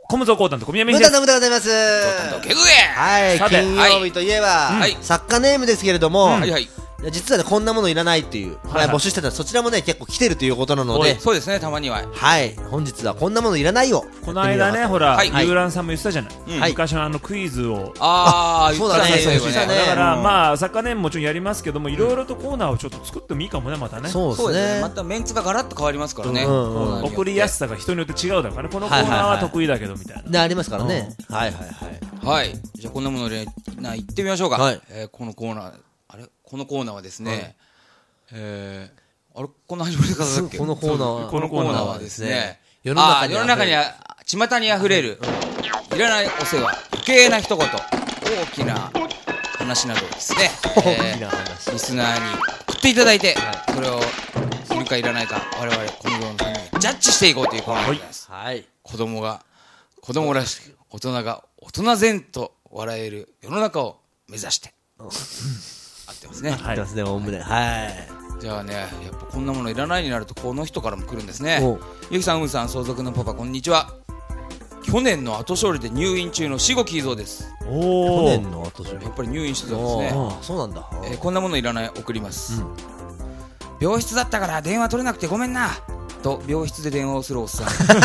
コムゾーコータンと小宮無駄な無駄でございます。 ケグはい、 さて金曜日といえば、 はい作家ネームですけれども、 はいはい。 実はね、こんなものいらないっていう、 はいはい募集してたらそちらもね、結構来てるということなので、 そうですね、たまには。 はい、本日はこんなものいらないを。 この間ね、ほら、 はいユーランさんも言ってたじゃない、 はい昔のクイズを。 ああ、 そうだね言ってたそうだねだから、 うんまあ、作家ネームもちろんやりますけども、いろいろとコーナーをちょっと作ってもいいかもね、またね。 そうですね。 そうですね。またメンツがガラッと変わりますからね。 うんうんうんコーナーによって送りやすさが人によって違うだからね、このコーナーは得意だけどみたいな。 で、ありますからね。はいはいはい。 はい。じゃあこんなもので、行ってみましょうか。 はいこのコーナー、このコーナーはですね、あれこんな始まり方だっけ？ このコーナーはこのコーナーはですね、 世の中に世の中には、巷にあふれる、いらないお世話、余計な一言、大きな話などをですね、 大きな話。 リスナーに送っていただいて、それをいるかいらないか、我々、この世のためにジャッジしていこうというコーナーでございます。 はい。 子供らしく、大人が大人然と笑える世の中を目指して。合ってますね。 はい言ってますね、おおむね。はい。 じゃあね、やっぱこんなものいらないになると、この人からも来るんですねお。 ゆきさん、うんさん、相続のパパ、こんにちは。去年の後処理で入院中の死後キーゾーです。 去おー。 年の後処理。 やっぱり入院してたんですね。 ああ、そうなんだ。 こんなものいらない、送ります。病室だったから電話取れなくてごめんなと病室で電話をするおっさん。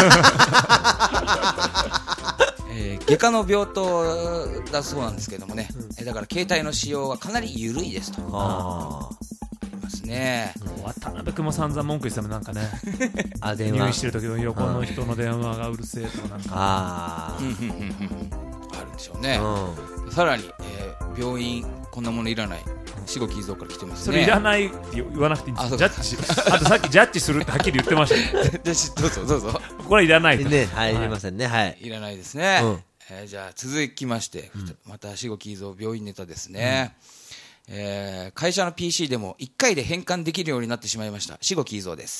外科の病棟だそうなんですけどもね、だから携帯の使用はかなり緩いですとあありますね。 渡辺君も散々文句言ってたもんなんかね。 あ。あ、電入院話。 してる時の横の人の電話がうるせえとかなんか。 ああるんでしょうね。 あ。 さらに、病院こんなものいらない死後キーゾーから来てますね。 それいらないって言わなくていいんですよ。 あそうジャッジし、あとさっきジャッジするってはっきり言ってましたね。 どうぞどうぞ。 これはいらないと。 ね、はい、いりませんね。はい。 いらないですね。 うんじゃあ続きまして、また死後キーゾー病院ネタですね。会社の PC でも1回で変換できるようになってしまいました。死後キーゾーです。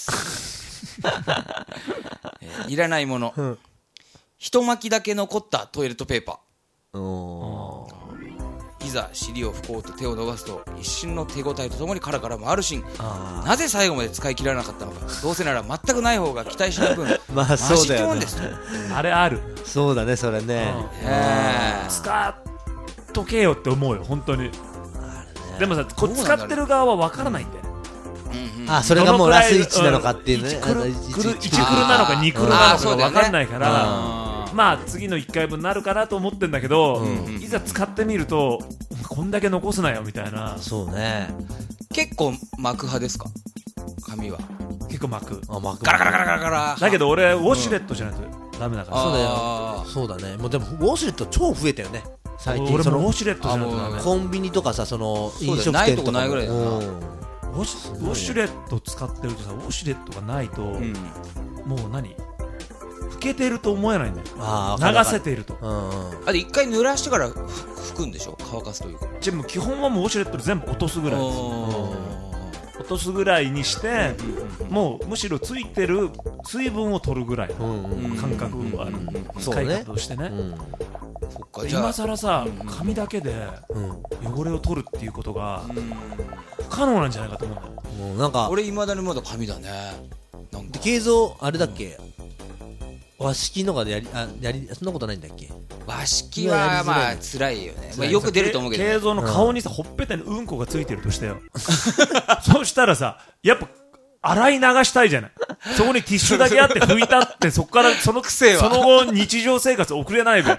いらないもの。一巻きだけ残ったトイレットペーパおー。 ー。いざ尻を拭こうと手を伸ばすと一瞬の手応えとともにカラカラ回るシーン。 あなぜ最後まで使い切らなかったのか。どうせなら全くない方が期待しない分まあ、そうだよねマシってもんですと。 あれある。 そうだね、それね。 使っとけよって思うよ、本当に。でもさ、 どうなんだろう使ってる側は分からないんだよね。 あ、それがもうラス1なのかっていうね。 1クルなのか2クルあーなのかが分かんないから、 あまあ次の1回分になるかなと思ってんだけど、いざ使ってみるとこんだけ残すなよみたいな。 そうね。 結構巻く派ですか紙は。 結構巻く。 あ、まガラガラガラガラガラ。 だけど俺ウォシュレットじゃないとダメだから。 そうだよあ。 そうだね。もうでも、ウォシュレット超増えたよね。最近。 俺そのもウォシュレットじゃないとダメ。 コンビニとかさ、その、 うだよ飲食店とかも。 ないとこないぐらいだよなうんウォシュレット使ってるとさ、ウォシュレットがないと、もう何拭けてると思えないんだよ。 あー、 流せていると。 あれ一回濡らしてから拭くんでしょ、乾かすというか。 じゃあもう基本はもうウォシュレットで全部落とすぐらいです。落とすぐらいにして、もうむしろついてる水分を取るぐらいの感覚はある、使い方としてね。 そっか、じゃあ今更さ、紙だけで汚れを取るっていうことが不可能なんじゃないかと思うんだよ。 もうなんか、 俺未だにまだ紙だね。なんか形像、あれだっけ和式のがでそんなことないんだっけ。 和式はまあ辛いよね。まあよく出ると思うけどね。 慶三の顔にさ、ほっぺたにうんこがついてるとしてよ。そしたらさ、やっぱ洗い流したいじゃない。そこにティッシュだけあって拭いたって、そこからその癖はその後日常生活送れないべ。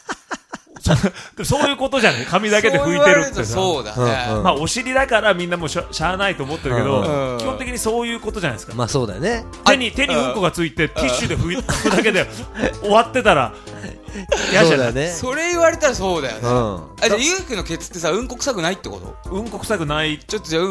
そういうことじゃない。髪だけで拭いてるってさ。 そうだね。 まあお尻だからみんなもうしゃあないと思ってるけど、基本的にそういうことじゃないですか。 まあそうだよね。 手にうんこがついてティッシュで拭くだけで終わってたら嫌じゃない。 ね。 それ言われたらそうだよね。 うん。 あ、じゃあゆうきくんのケツってさ、うんこ臭くないってこと？ うんこ臭くない。 ちょっとじゃあ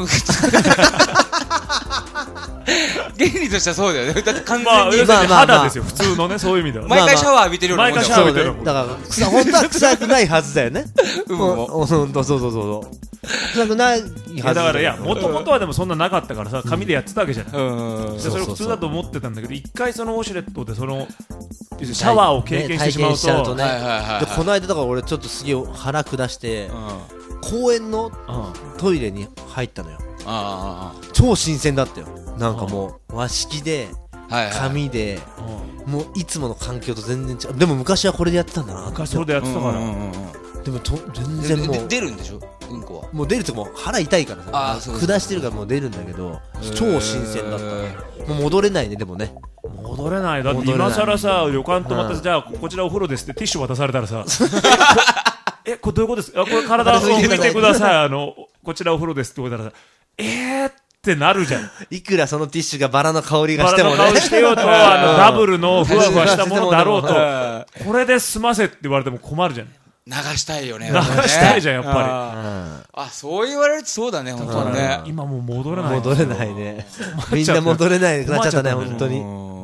原理としてはそうだよね。だって完まあ全に要するに肌ですよ、普通のね、そういう意味では。 毎回シャワー浴びてるようなもんだ毎回シャワーもん。 浴びてるだから本当は臭くないはずだよね。 うんもそうそう。臭くないはずいやだからいや、もともとはでもそんななかったからさ、紙でやってたわけじゃない。 うん。 でそれを普通だと思ってたんだけど、一回そのウォシュレットでそのシャワーを経験してしまう体験しちゃうとと、 ね。 はいはいはいでこの間だから俺ちょっとすげえ腹下して公園のトイレに入ったのよ。 あ超新鮮だったよ。なんかもう和式ではいはい紙でもういつもの環境と全然違う。でも昔はこれでやってたんだな。 昔それでやってたから、 でも全然もう出るんでしょうんこは。 もう出るともう腹痛いからさ、 そう下してるからもう出るんだけど、超新鮮だったね。もう戻れないね。でもね、 戻れない。だって今更さ旅館泊まってじゃあこちらお風呂ですってティッシュ渡されたらさこれどういうことですか。これ体を拭いてくださいこちらお風呂ですって言われたらさってなるじゃん。 いくらそのティッシュがバラの香りがしてもね、 バラの香りしてようとダブルのふわふわしたものだろうとこれで済ませって言われても困るじゃん。 流したいよね。 流したいじゃんやっぱり。そう言われるとそうだね本当にね。 今もう戻れない。 戻れないね。みんな戻れないくなっちゃったね本当に。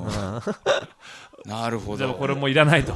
なるほど。 じゃあこれもいらないと。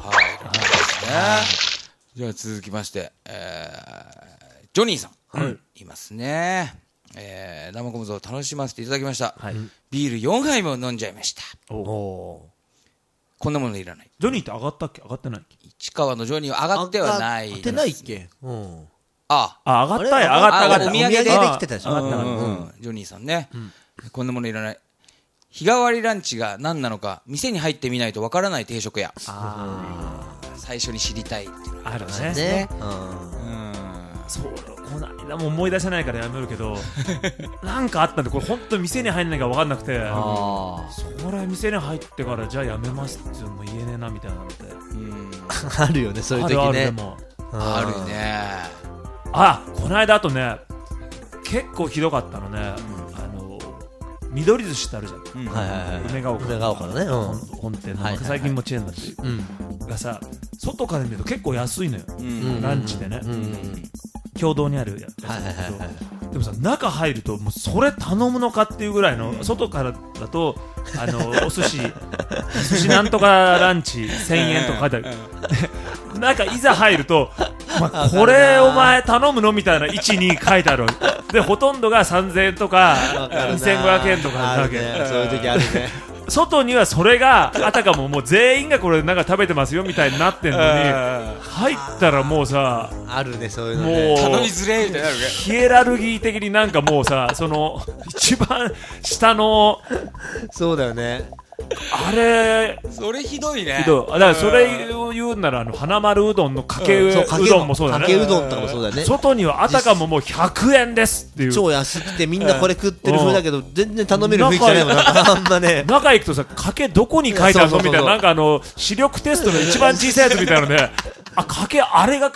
じゃあ続きましてジョニーさんいますね。生小僧を楽しませていただきました。ビール4杯も飲んじゃいました。こんなものいらない。 ジョニーって上がったっけ。上がってないっけ。 市川のジョニーは上がってはない。 上がってないっけ。 上がったよ。上がった。 お土産で来てたでしょ。 ジョニーさんね。こんなものいらない。日替わりランチが何なのか店に入ってみないとわからない定食屋。最初に知りたいっていうのがあるね。そうこの間も思い出せないからやめるけどなんかあったんで、これ本当に店に入んないか分かんなくて、それ店に入ってからじゃあやめますっていうのも言えねえなみたいなのであるよね、そういう時ね。 あるね。 この間あとね結構ひどかったのね、緑寿司ってあるじゃん、梅ヶ丘のね、本店の最近もチェーンだしがさ、外から見ると結構安いのよ、ランチでね、共同にあるやつだけど、でもさ中入るともうそれ頼むのかっていうぐらいの、外からだとお寿司なんとかランチ1000円とか書いてあるなんかいざ入ると、これお前頼むのみたいな位置に書いてあるで、ほとんどが3000円とか2500円とかだけ、 そういう時あるね外にはそれがあたかももう全員がこれなんか食べてますよみたいになってんのに、入ったらもうさ、 あるね、そういうのね、 もう頼みづれみたいなるね、 ヒエラルギー的になんかもうさ、その一番下のそうだよね、 あれそれひどいね。 だからそれを言うなら花丸うどんのかけうどんもそうだね。 かけうどんとかもそうだね。 外にはあたかももう100円ですっていう、 超安くてみんなこれ食ってる風だけど全然頼める雰囲気じゃないもん、あんまね。 中行くとさ、かけどこに書いてあるのみたいな、なんか視力テストの一番小さいやつみたいなので、かけあれが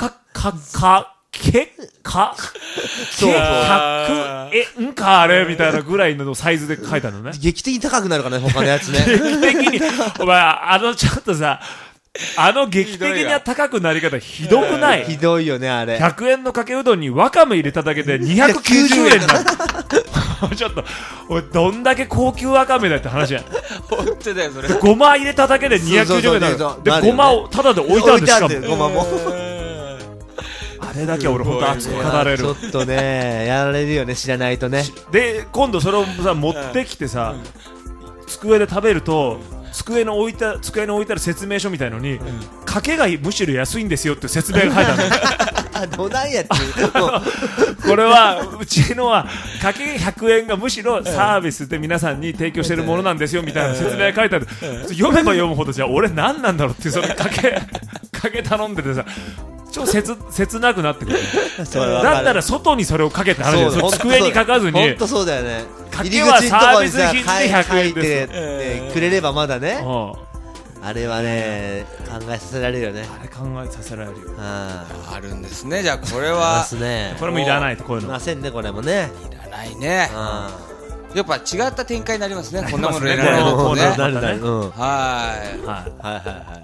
100円かあれみたいなぐらいのサイズで書いてあるのね。 劇的に高くなるからね、他のやつね。 劇的にお前ちょっとさ、劇的に高くなり方ひどくない？ ひどいよね、あれ。 100円のかけうどんにわかめ入れただけで290円なのちょっと俺どんだけ高級わかめだって話やん。 本当だよそれ。 ごま入れただけで290円なので、ごまをタダで置いてあるんです、しかもごまもあれだけ俺本当熱く語れる。 ちょっとね、やられるよね、知らないとね。 で今度それをさ持ってきてさ、机で食べると机に置いてある説明書みたいのに、かけがむしろ安いんですよって説明が書いてあるの。 どないやってこれはうちのはかけ100円がむしろサービスで皆さんに提供してるものなんですよみたいな説明が書いてある。読めば読むほどじゃあ俺何なんだろうっていう、そのかけ頼んでてさ、超切なくなってくる。だったら外にそれをかけてあるじゃん、机に書かずに。 本当そうだよね。 かけはサービス品で100円ですくれればまだね。あれはね、考えさせられるよね。 あれ考えさせられるよ。 あるんですね。じゃあこれはこれもいらないと、こういうのいませんね、これもね。 いらないね。やっぱ違った展開になりますね。こんなものいらないのね。はい。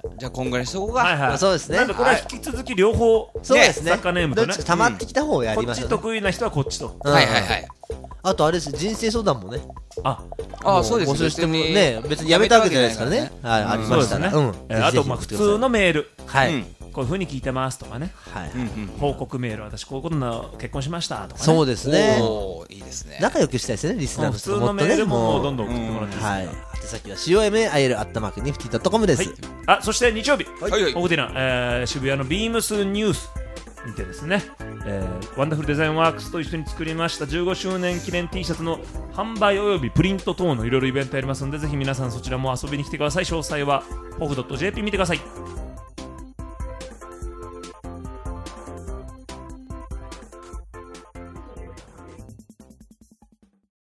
じゃあ今後にしとこうか。 そうですね。 これは引き続き両方、 そうですね。 作家ネームとね、 溜まってきた方をやりましょう。 こっち得意な人はこっちと。 はいはいはい。 あとあれです、人生相談もね。 そうです。 募集してもね、別にやめたわけじゃないですからね。ありましたね。 あと普通のメール。 はい。 こういう風に聞いてますとかね、報告メール、私こういうことの結婚しましたとかね。 そうですね。 いいですね。 仲良くしたいですね、リスナーの人。 普通のメールもどんどん送ってもらっていいですか。 宛先は COMAIL@nifty.com です。 そして日曜日、オフディナ渋谷のビームスニュースにてですね、 ワンダフルデザインワークスと一緒に作りました15周年記念 T シャツの販売およびプリント等のいろいろイベントやりますので、ぜひ皆さんそちらも遊びに来てください。詳細はPOF.jp 見てください。